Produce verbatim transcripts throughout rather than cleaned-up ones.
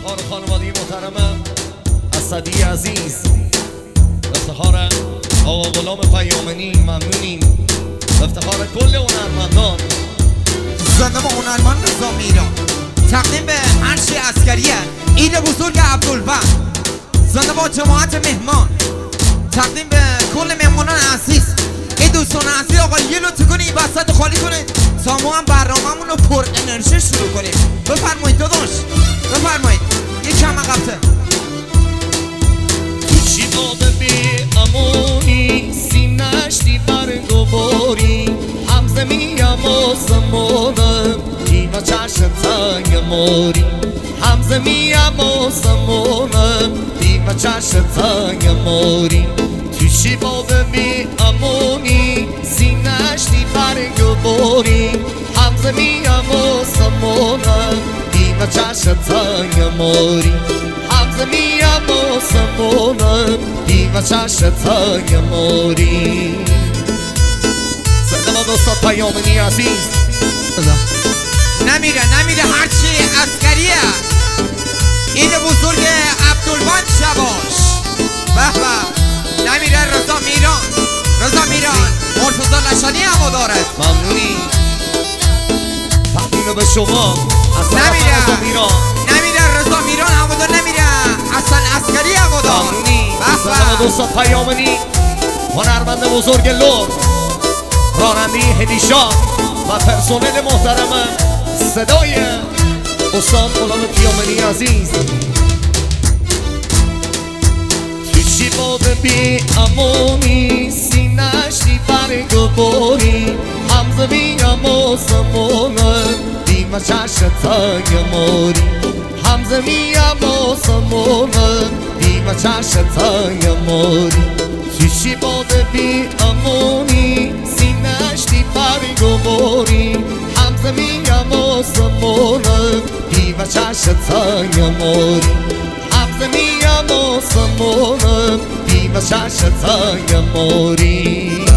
افتخار خانوادگی محترمم اسدی عزیز، افتخار آقا غلام پیامنی، ممنونیم. افتخار کل هنرمندان. زنده با هنرمند رضا میران، تقدیم به هرچی عسکریه عید بزرگ عبدالبر. زنده با جماعت مهمان، تقدیم به کل مهمانان عزیز. این دوستان عزیز آقا یه لطف کنید وسط خالی کنید تا ما هم برنامه‌مون رو پر انرژی شروع کنیم. بفرمایید داداش، بفرمایید. یه کم عقب‌تر. تو چی بابه بی امونی سینه‌اش دی برگ و باری، همزه میم و زمانم دیمه چشم تنگ ماری. همزه میم و زمانم دیمه چشم تنگ ماری. تو چی بابه بی امونی سینه‌اش دی برگ و باری، همزه میم و زمانم دیمه چشم تنگ ماری. همزه میم و زمانم دیمه چشم تنگ ماری. زنده با دوستان پیامنی عزیز. نمیره نمیره هرچی عسکریه عید بزرگ عبدالبر شباش. به به. نمیره رضا میران، رضا میران مرتضی لشانی هوا دارد. ممنونی. تقدیم به شما از نمیره رضا میران. نمیره رضا میران هوادار، نمیره حسن عسکری هوادار. ممنونی. به زنده با دوستان پیامنی، هنرمند بزرگ لور، راننده هدیشا و پرسنل محترمم، صدای استاد غلام پیامنی عزیز. تو چی بابه بی امونی سینه‌اش دی برگ و باری، همزه میم و زمانم دیمه چشم تنگ ماری. همزه میم و زمانم دیمه چشم تنگ ماری. تو چی بابه بی امونی سینه‌اش دی برگ و باری، همزه میم و زمانم دیمه چشم تنگ ماری. همزه میم و زمانم دیمه چشم تنگ ماری.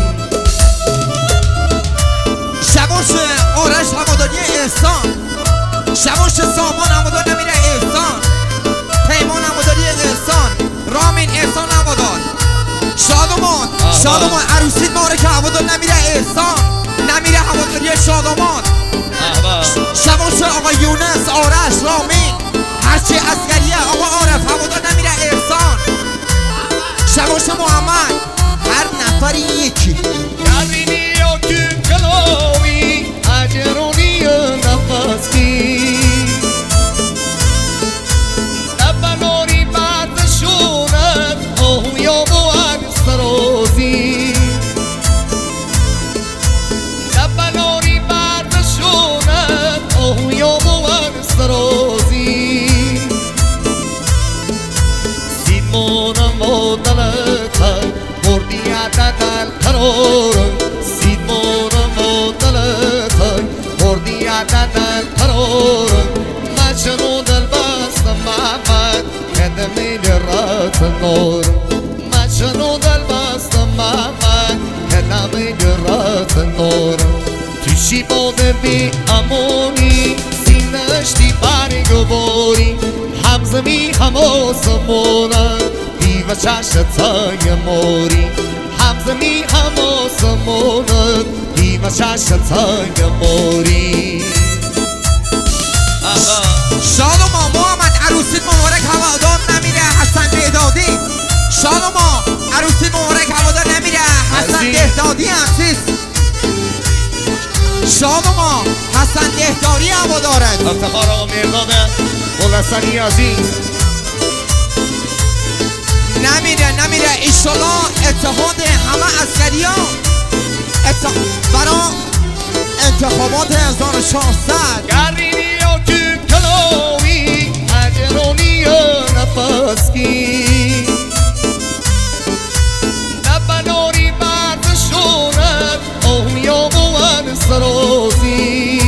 شباش آرش هواداری احسان، شباش سامان هوادار، نمیره احسان پیمان هواداری احسان، رامین احسان هوادار، شادمان شادمان عروسی ماره که هوادار، نمیره احسان، نمیره هواداری شادمان. شباش آقا یونس، آرش، رامین هرچی عسکریه، آقا عارف هوادار، نمیره احسان. شباش محمد، هر نفری یکی. گرینی و کلوی اجرونی نفس کی نبناری بعد شونت اویا بوان سروزی. نبناری بعد شونت اویا بوان سروزی. سیمونم و دلتا مردی عددل قرارم. سیمونم و دلتا مردی عددل قرارم. مجنون دل بستم محمد کدمی لرات نورم. مجنون دل بستم محمد کدمی لرات نورم. تو چی بوده بی امونی سینه‌اش دی برگ و باری، همزه می هم و زمانم دیمه چشم تنگ ماری. همزه می هم و زمانم دیمه چشم تنگ ماری. شادمان محمد عروسی مبارک هوادار، نمیره حسن بهدادی. شادمان عروسی مبارک هوادار، نمیره حسن بهدادی عزیز. شادمان حسن دهداری هوادارد. افتخار آقا مرداد غلسنی عزیز. نمیره نمیره ایشالا اتحاد همه عسکری ها ات... برا انتخابات هزار و ششصد. گرینی و کلوی اجرونی نفس کی نبناری بعد شونت اویا بوان سروزی.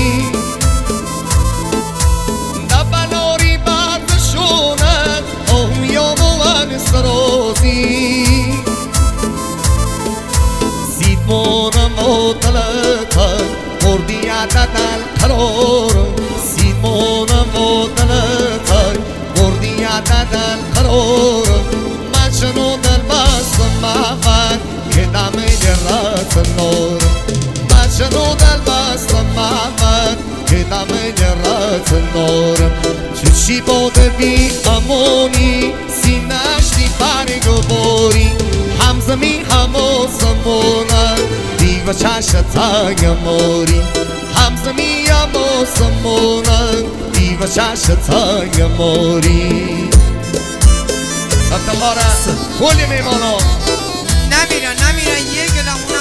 نبناری بعد شونت اویا بوان سروزی. سیمونم و دلتا مردی عددل قرارم. سیمونم و دلتا نورم مجنو دل بست محمد که دم گرات نورم مجنو دل بست محمد که دم گرات نورم چشی باده بی امونی سینش دی برگ باری همزمی همو سمونه دیو چشتای موری همزمی همو سمونه دیو چشتای موری افتخاره کلی میمانا نمیرن نمیرن یه گلمون